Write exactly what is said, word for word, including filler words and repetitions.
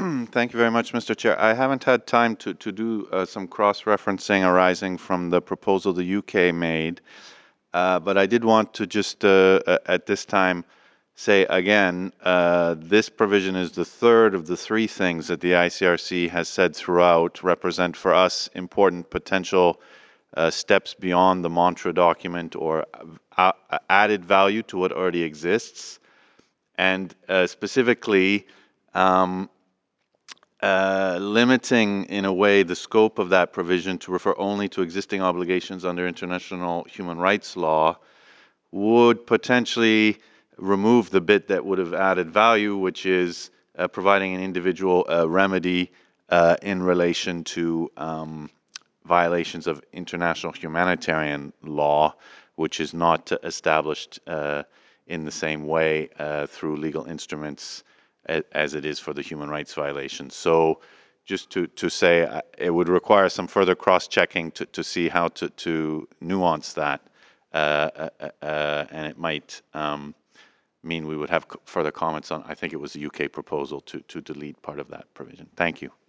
Thank you very much, Mister Chair. I haven't had time to, to do uh, some cross-referencing arising from the proposal the U K made, uh, but I did want to just, uh, at this time, say again, uh, this provision is the third of the three things that the I C R C has said throughout represent for us important potential uh, steps beyond the mantra document or uh, added value to what already exists. And uh, specifically, um, uh, limiting in a way the scope of that provision to refer only to existing obligations under international human rights law would potentially remove the bit that would have added value, which is uh, providing an individual uh, remedy uh, in relation to um, violations of international humanitarian law, which is not established uh, in the same way uh, through legal instruments as it is for the human rights violations. So just to, to say, uh, it would require some further cross-checking to, to see how to, to nuance that. Uh, uh, uh, and it might um, mean we would have further comments on, I think it was the U K proposal to, to delete part of that provision. Thank you.